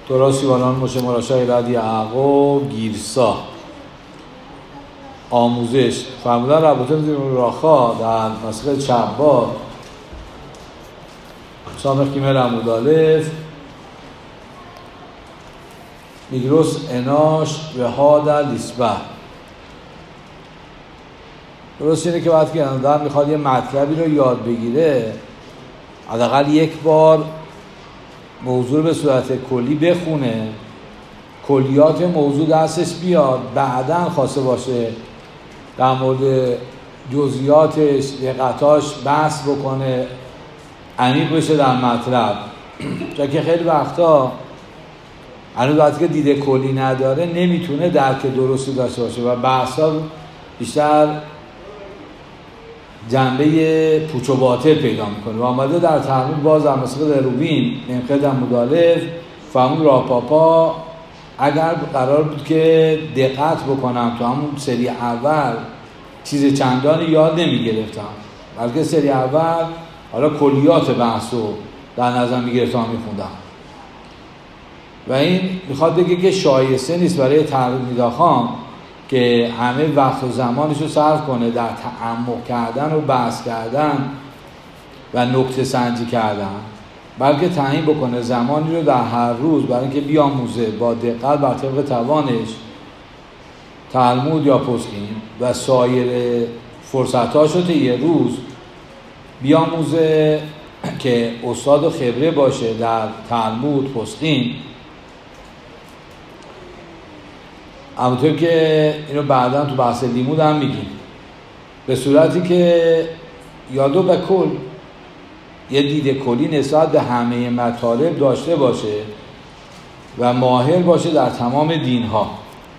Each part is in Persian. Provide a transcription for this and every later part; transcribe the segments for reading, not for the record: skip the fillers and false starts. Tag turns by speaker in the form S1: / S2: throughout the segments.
S1: تورا سیوانان مشه مراشای رد یعقوب گیرسا آموزش فرمودن رباطه راخا در مسخه چباد سامخ کیمل عمودالف میگروس اناش و ها در لیسبه. درست اینه که وقتی که اندر میخواد یه مطلبی رو یاد بگیره حداقل یک بار موضوع به صورت کلی بخونه، کلیات موضوع دستش بیاد، بعداً خواسته باشه در مورد جزئیاتش دقتاش بحث بکنه، عمیق بشه در مطلب. چون که خیلی وقتا هنوز وقتی که دیده کلی نداره نمیتونه درک درستی داشته باشه و بحثا بیشتر جنبه پوچ و باطل پیدا میکنه. و آمده در تحمیل باز در مسئله دروبین نمخه در مدالف فهمون راپاپا اگر قرار بود که دقت بکنم تو همون سری اول چیز چندانی یاد نمیگرفتم، بلکه سری اول حالا کلیات بحثو در نظر میگرفتم میخوندم. و این میخواد بگه که شایسته نیست برای تلمیداخان که همه وقت و زمانش رو صرف کنه در تعمق کردن و بحث کردن و نکته سنجی کردن، بلکه تعیین بکنه زمانی رو در هر روز برای اینکه بیاموزه با دقت بر طبق توانش تلمود یا پسکین و سایر فرصتاش رو یه روز بیاموزه که استاد و خبره باشه در تلمود پسکین. همونطور که اینو بعدا تو بحث لیمود هم میگیم، به صورتی که یادو به کل یه دید کلی نسبت به همه مطالب داشته باشه و ماهر باشه در تمام دینها.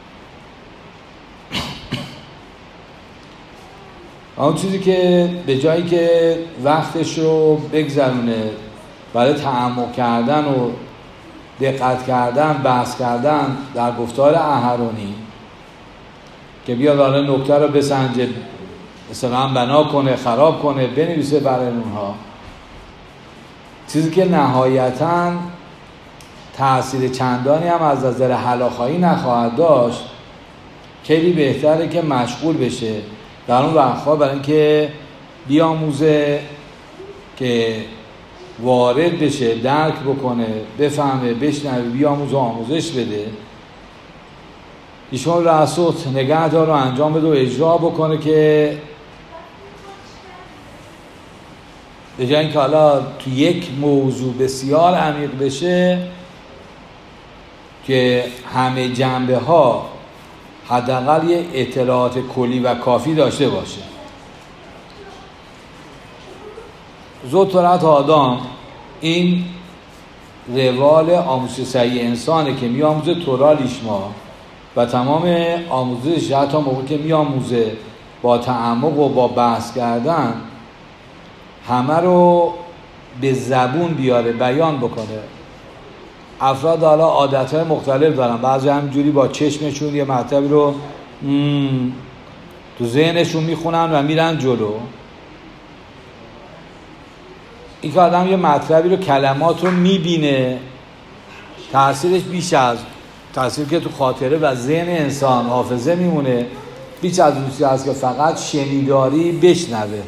S1: اون چیزی که به جایی که وقتش رو بگذرونه برای تعمق کردن و دقت کردن، بحث کردن در گفتار احرونی که بیاد حالا نکته رو بسنجه، مثلا بنا کنه، خراب کنه، بنویسه برای اونها، چیزی که نهایتاً تأثیر چندانی هم از نظر حلاخایی نخواهد داشت، خیلی بهتره که مشغول بشه در اون وقتها برای اینکه بیاموزه که وارد بشه، درک بکنه، بفهمه، بشنوه، بیاموزه، آموزش بده، ایشون رأسوت نگه دار و انجام بده و اجرا بکنه که به جای اینکه حالا تو یک موضوع بسیار عمیق بشه که همه جنبه ها حداقل یه اطلاعات کلی و کافی داشته باشه. زوتورت آدم این روال آموزش صحیح انسانه که میاموزه تورا لیشما و تمام آموزش حتی موقع که میاموزه با تعمق و با بحث کردن همه رو به زبون بیاره، بیان بکنه. افراد حالا عادتهای مختلف دارن، بعضی همینجوری با چشمشون یه مطلبی رو تو ذهنشون میخونن و میرن جلو. این که آدم یه مطلبی رو کلمات رو میبینه، تأثیرش بیش از تأثیری که تو خاطره و ذهن انسان حافظه میمونه بیش از اون چیزی هست که فقط شنیداری بشنوه.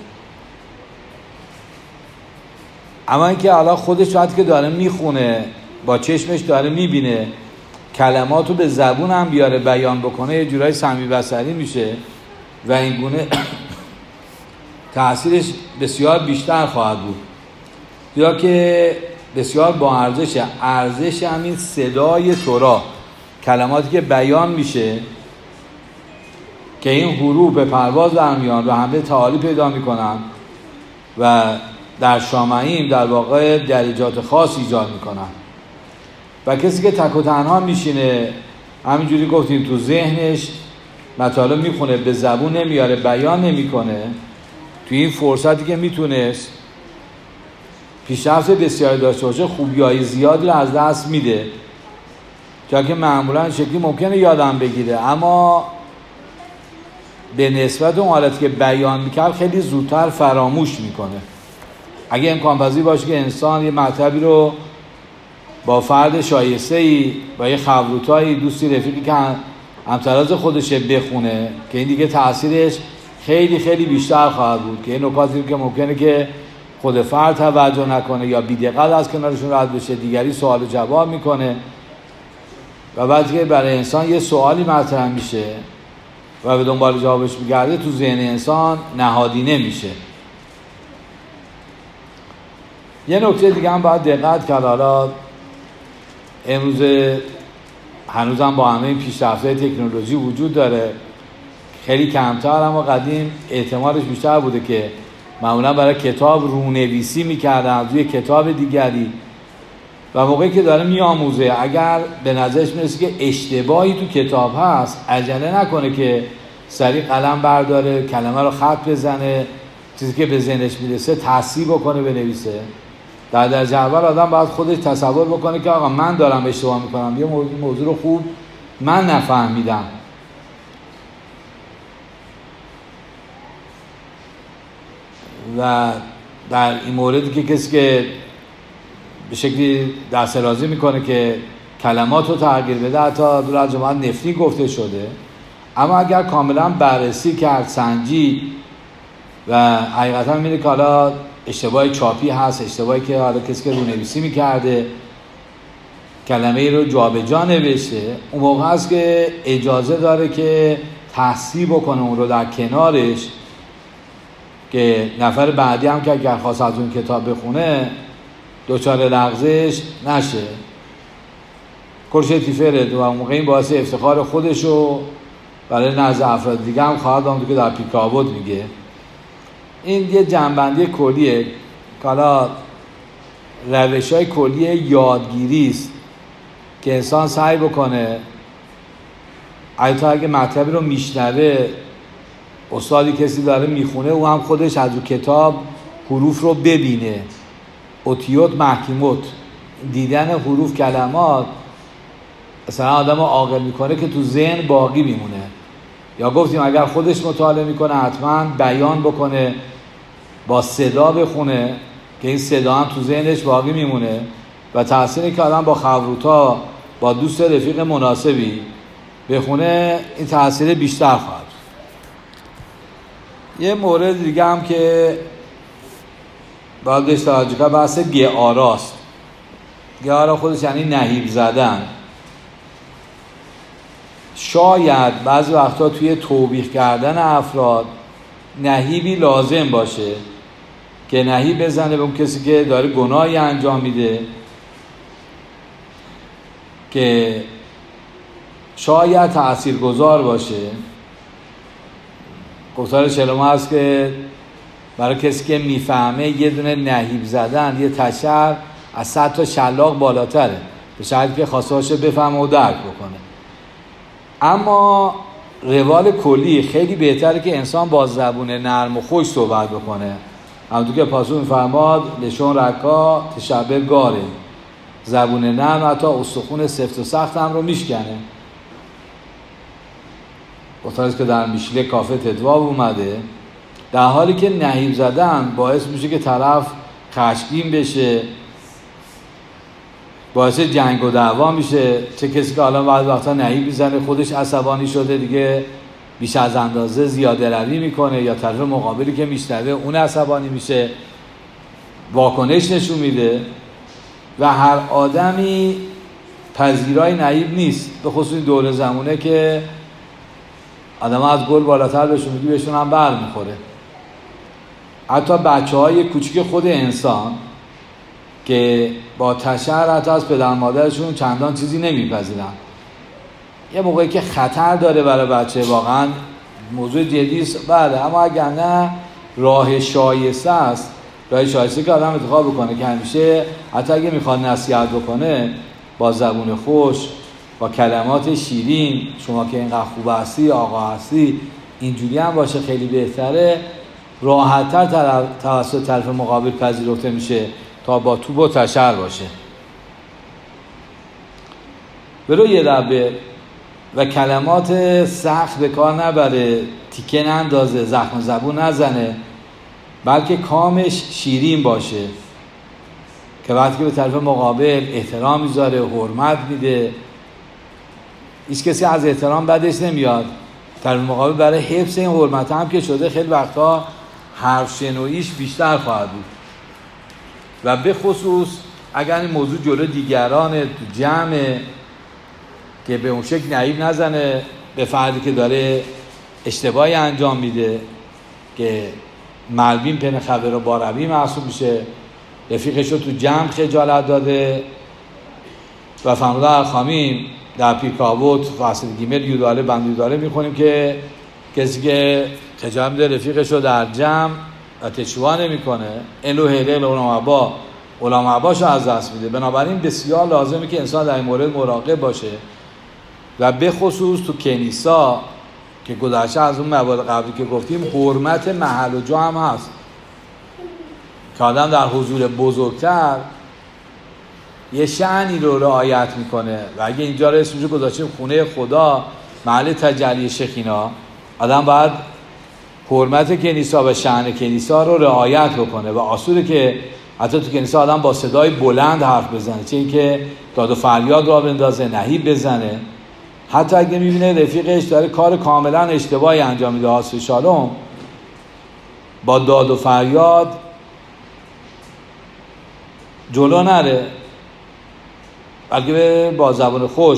S1: اما اینکه حالا خودش وقتی که داره میخونه با چشمش داره میبینه، کلمات رو به زبون هم بیاره بیان بکنه، یه جورای سمی بصری میشه و این گونه تأثیرش بسیار بیشتر خواهد بود. یا که بسیار با ارزش همین صدای تورا، کلماتی که بیان میشه که این حروف به پرواز در میان و همه تعالی پیدا میکنن و در شامعیم در واقع درجات خاص ایجاد میکنن. و کسی که تک و تنها میشینه همینجوری گفتیم تو ذهنش مطالب میخونه، به زبون نمیاره، بیان نمیکنه، تو این فرصتی که میتونست پیشرفت بسیاری داشته باشه خوبیای زیادی رو از دست میده. چون که معمولا شکلی ممکنه یادم بگیره، اما به نسبت اون حالتی که بیان میکرد خیلی زودتر فراموش میکنه. اگه امکان پذیر باشه که انسان یه مطلبی رو با فرد شایسته‌ای، با یه خبروتایی، دوستی رفیقی که همتراز خودشه بخونه که این دیگه تأثیرش خیلی خیلی بیشتر خواهد بود که این نکاتی که ممکنه که خود فرد توجه نکنه یا بی‌دقت از کنارشون رد بشه، دیگری سوال و جواب میکنه و بعد که برای انسان یه سوالی مطرح میشه و به دنبال جوابش میگرده، تو ذهن انسان نهادینه میشه. یه نکته دیگه هم باید دقت کرد. حالا امروز هنوزم با همه این پیشرفت‌های تکنولوژی وجود داره، خیلی کمتر، اما قدیم احتمالش بیشتر بوده که معمولا برای کتاب رونویسی میکردن روی کتاب دیگری و موقعی که داره میآموزه اگر به نظرش میرسه که اشتباهی تو کتاب هست، عجله نکنه که سریع قلم برداره، کلمه رو خط بزنه، چیزی که به ذهنش میرسه تصحیح بکنه بنویسه. در درجه اول آدم باید خودش تصور بکنه که آقا من دارم اشتباه میکنم، یه موضوع رو خوب من نفهمیدم. و در این موردی که کسی که به شکلی دسترازی میکنه که کلمات رو تغییر بده، حتی دور از جمعات نفری گفته شده، اما اگر کاملا بررسی کرد، سنجید و حقیقتا میبینه که حالا اشتباه چاپی هست، اشتباهی که حالا کسی که رونویسی میکرده کلمه ای رو جابجا نوشته، اون موقع هست که اجازه داره که تصحیح بکنه اون رو در کنارش، که نفر بعدی هم که اگر خواست از اون کتاب بخونه دوچار لغزش نشه، کرشتی فرد، و اون موقع این باعث افتخار خودشو برای نزد افراد دیگه هم خواهد آمد که در پیکابود میگه. این یه جنبندی کلیه که حالا روش‌های کلی یادگیری است که انسان سعی بکنه اگه مطلبی رو میشنوه، استادی کسی داره میخونه، او هم خودش از اون کتاب حروف رو ببینه، اوتیوت محکیموت، دیدن حروف کلمات مثلا آدم رو عاقل میکنه که تو ذهن باقی میمونه. یا گفتیم اگر خودش مطالعه میکنه حتما بیان بکنه، با صدا بخونه که این صدا هم تو ذهنش باقی میمونه و تأثیری که آدم با خبروتا با دوست رفیق مناسبی بخونه این تأثیر بیشتر خواهد. یه مورد دیگه هم که باید بهش توجه کنم بحث گعاراست. گعارا خودش یعنی نهیب زدن. شاید بعضی وقتا توی توبیخ کردن افراد نهیبی لازم باشه که نهیب بزنه به اون کسی که داره گناهی انجام میده، که شاید تأثیرگذار باشه. گفتار چلمه هست که برای کسی که میفهمه یه دونه نهیب زدن، یه تشر از 100 تا شلاق بالاتره، به شرطی که خواسته باشه بفهمه و درک بکنه. اما روال کلی خیلی بهتره که انسان با زبون نرم و خوش صحبت بکنه. همونطور که پاسو میفرماد لشون رکا تشبه گاره، زبون نرم حتی استخون سفت و سخت هم رو میشکنه. گفتارست که در میشله کافه تدواب اومده، در حالی که نهیب زدن باعث میشه که طرف خشمگین بشه، باعث جنگ و دعوا میشه. چه کسی که حالا بعضی وقتا نهیب میزنه خودش عصبانی شده دیگه بیش از اندازه زیاده روی میکنه، یا طرف مقابلی که میشنوه اون عصبانی میشه، واکنش نشون میده و هر آدمی پذیرای نهیب نیست، به خصوص این دور زمونه که آدم از گل بالاتر بهشون میگی بهشون هم بر میخوره. حتی بچه های کوچیک خود انسان که با تشر حتی از پدر مادرشون چندان چیزی نمیپذیرن، یه موقعی که خطر داره برای بچه واقعا موضوع جدی است، بله، اما اگر نه راه شایسته است، راه شایسته که آدم انتخاب بکنه که همیشه حتی اگه میخواد نصیحت بکنه با زبون خوش، با کلمات شیرین، شما که اینقدر خوب هستی، آقا هستی، اینجوری هم باشه خیلی بهتره، راحت‌تر توسط طرف مقابل پذیرفته میشه تا با توپ و تشر باشه. برو یه دبه و کلمات سخت به کار نبره، تیکه نندازه، زخم زبون نزنه، بلکه کامش شیرین باشه. که وقتی که به طرف مقابل احترام میذاره، حرمت میده، هیچ کسی از احترام بدش نمیاد، طرف مقابل برای حفظ این حرمت هم که شده خیلی وقتا حرف شنویش بیشتر خواهد بود. و به خصوص اگر این موضوع جلو دیگران تو جمع که به اون شکل نعیب نزنه به فردی که داره اشتباهی انجام میده که ملبین پن خبر و باروی محسوب میشه، رفیقش رو تو جمع خجالت داده و فرمودن الخامیم در پیرکاوت فصل گیمل یوداله بند یوداله میخونیم که کسی که خجالت میده رفیقش رو در جمع و تشویق نمیکنه الو هیله علماء از دست میده. بنابراین بسیار لازمه که انسان در این مورد مراقب باشه و به خصوص تو کنیسا که گذشته از اون موارد قبلی که گفتیم حرمت محل و جا هم هست که آدم در حضور بزرگتر یه شأنی رو رعایت میکنه و اگه اینجا رو اسمشو گذاشتیم خونه خدا، محل تجلی شکینا، آدم باید حرمت کنیسا و شأن کنیسا رو رعایت بکنه و اصولی که حتی تو کنیسا آدم با صدای بلند حرف بزنه، چه اینکه داد و فریاد را بندازه، نهیب بزنه، حتی اگه میبینه رفیقش داره کار کاملا اشتباهی انجام میده، حاصل شالوم، با داد و فریاد جلو نره، بلکه با زبان خوش.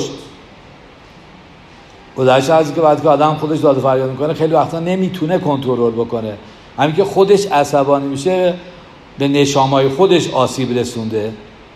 S1: گذشته از که بعد که آدم خودش داد و فریاد میکنه خیلی وقتا نمیتونه کنترل بکنه، همین که خودش عصبانی میشه به نشامای خودش آسیب رسونده.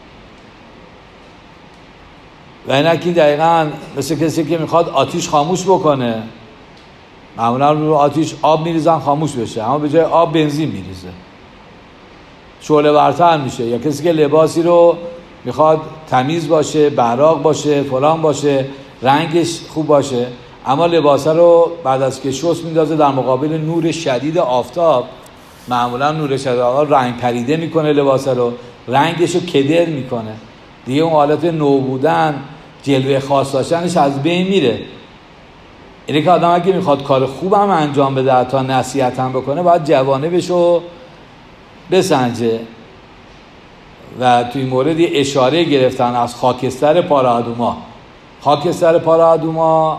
S1: و اینکه دقیقاً مثل کسی که میخواد آتیش خاموش بکنه، معمولا رو آتیش آب میریزن خاموش بشه، اما به جای آب بنزین میریزه، شعله ورتر میشه. یا کسی که لباسی رو میخواد تمیز باشه، براق باشه، فلان باشه، رنگش خوب باشه، اما لباسه رو بعد از که شست میندازه در مقابل نور شدید آفتاب، معمولا نور شدید آفتاب رنگ پریده میکنه، لباسه رو رنگش رو کدر میکنه، دیگه اون حالت نو بودن، جلوه خاص داشتنش از بین میره. اینه که آدم اگه میخواد کار خوبم انجام بده تا نصیحت هم بکنه باید جوانبش رو بسنجه. و توی مورد اشاره گرفتن از خاکستر پارادوما. خاکستر پارادوما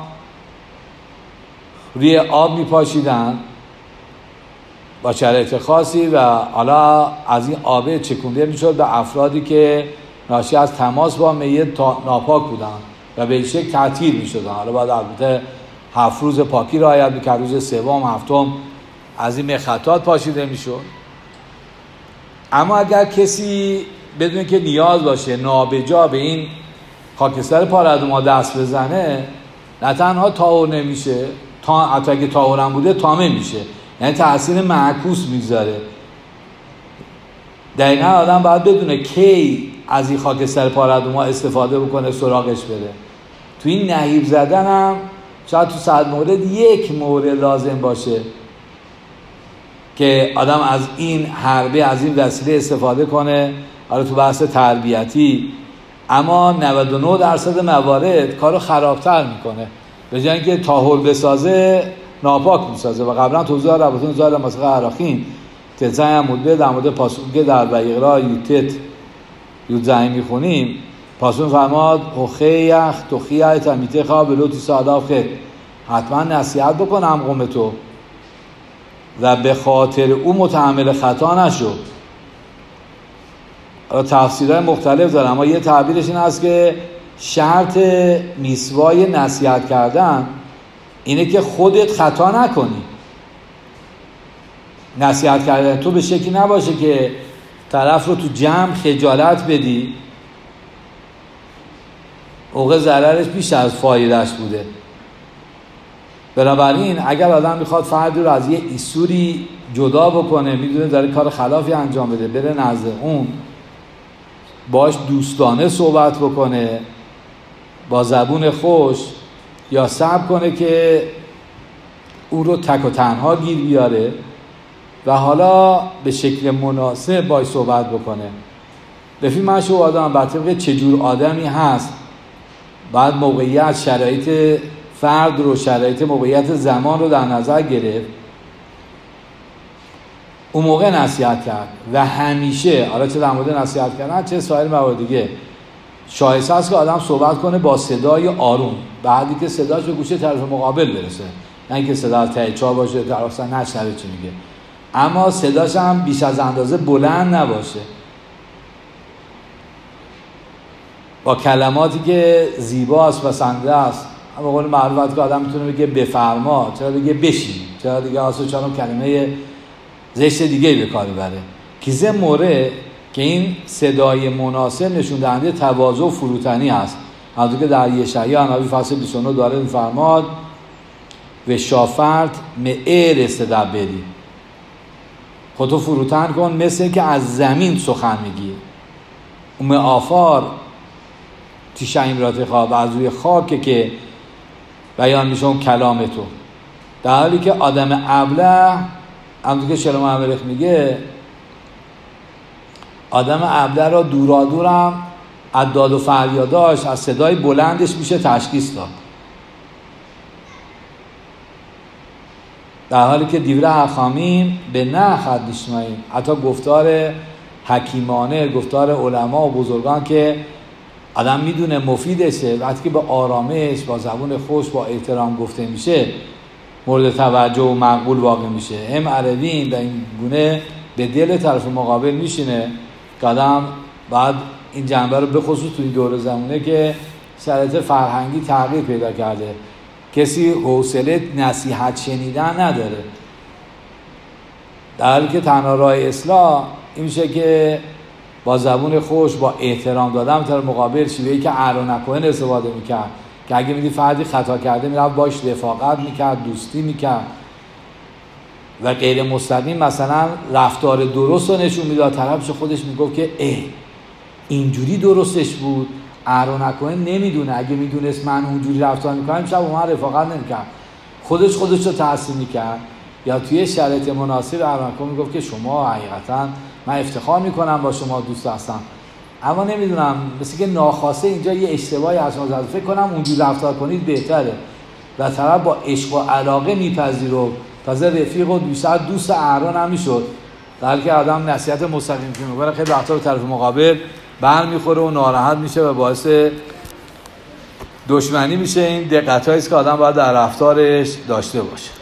S1: روی آب میپاشیدن با شرایط خاصی و حالا از این آب چکونده میشد به افرادی که ناشی از تماس با میت ناپاک بودن و به این شکل تعطیل میشدن. حالا بعد البته 7 روز پاکی رعایت میکرد، روز سوم هفتم از این مخطات پاشیده میشد. اما اگر کسی بدون که نیاز باشه نابجا به این خاکستر پارادوما دست بزنه، نه تنها طاهر نمیشه، حتی اگه طاهر هم بوده طامع میشه، یعنی تأثیر معکوس میذاره. دقیقا آدم باید بدونه کی از این خاکستر پارادوما استفاده بکنه، سراغش بره. تو این نهیب زدن هم شاید تو 100 مورد یک مورد لازم باشه که آدم از این حربه، از این وسیله استفاده کنه، حالا تو بحث تربیتی، اما 99% موارد کارو خرابتر میکنه. به جای اینکه طاهر بسازه ناپاک میسازه. و قبلا توضیح ربطون زال مسیح عراقین تلزنی هم مدبه در مورد پاسون که در بقیقرا یوتت یودزنی میخونیم، پاسون فرماد خیخ تو خیه تمیته خواه بلوتی ساداف خید، حتما نصیحت بکنم قوم تو و به خاطر او متحمل خطا نشو. تفسیرهای مختلف دارم، اما یه تعبیرش این هست که شرط میسوای نصیحت کردن اینه که خودت خطا نکنی. نصیحت کردن تو به شکلی نباشه که طرف رو تو جمع خجالت بدی، اوقع ضررش بیش از فایدهش بوده. بنابراین اگر آدم میخواد فردی رو از یه ایسوری جدا بکنه، میدونه داره کار خلافی انجام بده، بره نزد اون، باش دوستانه صحبت بکنه با زبون خوش، یا صبر کنه که او رو تک و تنها گیر بیاره و حالا به شکل مناسب باش صحبت بکنه. بفید من شو آدم بر طبق چجور آدمی هست، بعد موقعیت، شرایط فرد رو، شرایط موقعیت زمان رو در نظر گرفت. اون موقع نصیحت کرد و همیشه، حالا چه در مورد نصیحت کردن چه سایر موارد دیگه، شایسته است که آدم صحبت کنه با صدای آروم، بعدی که صداش به گوش طرف مقابل برسه، نه اینکه صدا از ته چاه باشه طرف اصلا نشنوه چی میگه، اما صداش هم بیش از اندازه بلند نباشه، با کلماتی که زیباست و پسنده است. به قول معروف که آدم میتونه بگه بفرما، چرا بگه بشین، چرا دیگه اصلا چرا کلمه زشت دیگه به کار بره. کیزه موره که این صدای مناسب نشون دهنده تواضع و فروتنی است. همونطور که در یشعیا نبی فصل 29 داره میفرماد و شافرت معیر استدبری، خودتو فروتن کن مثل که از زمین سخن میگی. اون آفار تیشعیم رات خواب از روی خاک که بیان میشه اون کلام تو، در حالی که آدم ابله، همونطور که شلوم امرخ میگه، آدم ابله را دورا دورم از داد و فریاداش، از صدای بلندش میشه تشخیص داد، در حالی که دیوره حخامیم به نه خد نشماییم. حتی گفتار حکیمانه، گفتار علما و بزرگان که آدم میدونه مفیدشه، وقتی که به آرامش، با زبون خوش، با احترام گفته میشه مورد توجه و مقبول واقع میشه. هم عربین در این گونه به دل طرف مقابل میشینه که آدم بعد این جنبه رو به خصوص توی دور زمونه که شرایط فرهنگی تغییر پیدا کرده، کسی حوصله نصیحت شنیدن نداره، در حالی که تنها راه اصلاح این میشه که با زبون خوش، با احترام دادن طرف مقابل، شیوهی که اهرون کوهن استفاده میکرد که اگه میدی فردی خطا کرده میرفت باش رفاقت میکرد، دوستی میکرد و غیر مستقیم مثلا رفتار درست رو نشون میداد، طرفش خودش میگفت که اینجوری درستش بود، اهرون کوهن نمیدونه، اگه میدونست من اونجوری رفتار میکنم شب با من رفاقت نمیکرد، خودش رو تحسین میکرد. یا توی شرایط مناسب اهرون کوهن میگفت که شما حقیقتا من افتخار میکنم با شما دوست هستم، اما نمیدونم مثل که ناخواسته اینجا یه اشتباهی از شما زده، فکر کنم اونجوری رفتار کنید بهتره و طرف با عشق و علاقه میپذیره، تازه رفیق و بیشتر دوست اهرون هم میشد، در حالی که آدم نصیحت مستقیم که میکنه خیلی وقتا به طرف مقابل برمیخوره و ناراحت میشه و باعث دشمنی میشه. این دقت‌هایی است که آدم باید در رفتارش داشته باشه.